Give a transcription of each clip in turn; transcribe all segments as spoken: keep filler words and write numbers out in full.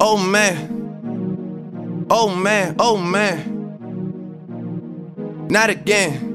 Oh man, oh man, oh man, not again.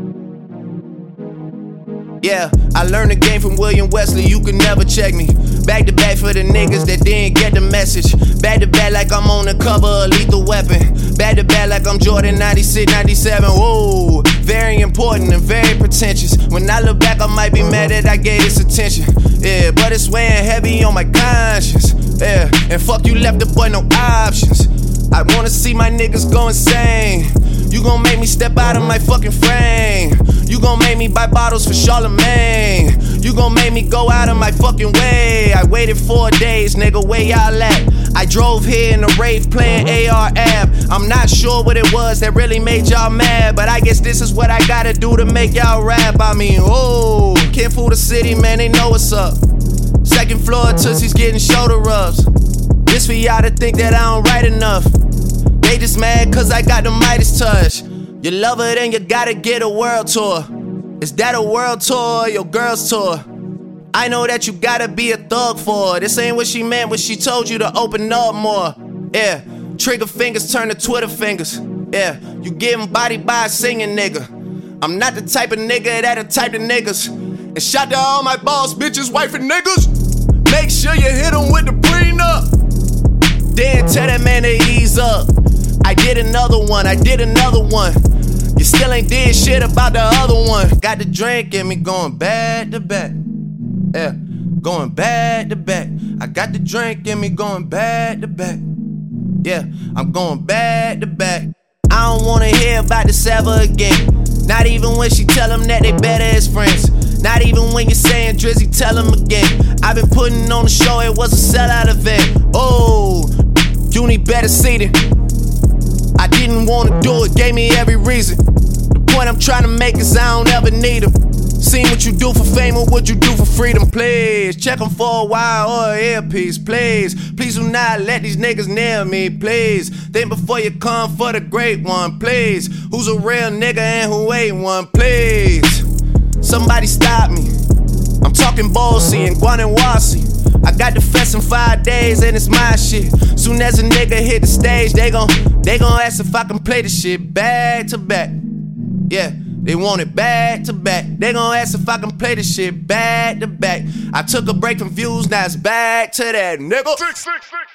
Yeah, I learned the game from William Wesley, you can never check me. Back to back for the niggas that didn't get the message. Back to back like I'm on the cover of Lethal Weapon. Back to back like I'm Jordan ninety-six, ninety-seven. Whoa, very important and very pretentious. When I look back, I might be mad that I gave this attention. Yeah, but it's weighing heavy on my conscience. Yeah, and fuck you left the boy no options. I wanna see my niggas go insane. You gon' make me step out of my fucking frame. You gon' make me buy bottles for Charlemagne. You gon' make me go out of my fucking way. I waited four days, nigga, where y'all at? I drove here in a rave playing A R Ab. I'm not sure what it was that really made y'all mad, but I guess this is what I gotta do to make y'all rap. I mean, oh, can't fool the city, man, they know what's up. Second floor, Tootsie's getting shoulder rubs. This for y'all to think that I don't write enough. They just mad cause I got the Midas touch. You love her, then you gotta get a world tour. Is that a world tour or your girl's tour? I know that you gotta be a thug for her. This ain't what she meant when she told you to open up more. Yeah, trigger fingers turn to Twitter fingers. Yeah, you getting bodied by a singing nigga. I'm not the type of nigga that'll type of niggas. And shout to all my boss bitches, wife and niggas. Make sure you hit them with the prenup. Then tell that man to ease up. I did another one, I did another one. You still ain't did shit about the other one. Got the drink in me going back to back. Yeah, going back to back. I got the drink in me going back to back. Yeah, I'm going back to back. I don't wanna hear about this ever again. Not even when she tell them that they better as friends. Not even when you're saying Drizzy, tell them again. I've been putting on the show, it was a sellout event. Oh, you need better seating. I didn't wanna do it, gave me every reason. The point I'm trying to make is I don't ever need them. Seen what you do for fame or what you do for freedom, please. Check them for a while or an earpiece, please. Please do not let these niggas near me, please. Think before you come for the great one, please. Who's a real nigga and who ain't one, please. Somebody stop me. I'm talking Bossy and Guanawasi. I got the fest in five days and it's my shit. Soon as a nigga hit the stage, they gon' they gon' ask if I can play the shit back to back. Yeah, they want it back to back. They gon' ask if I can play the shit back to back. I took a break from views, now it's back to that, nigga.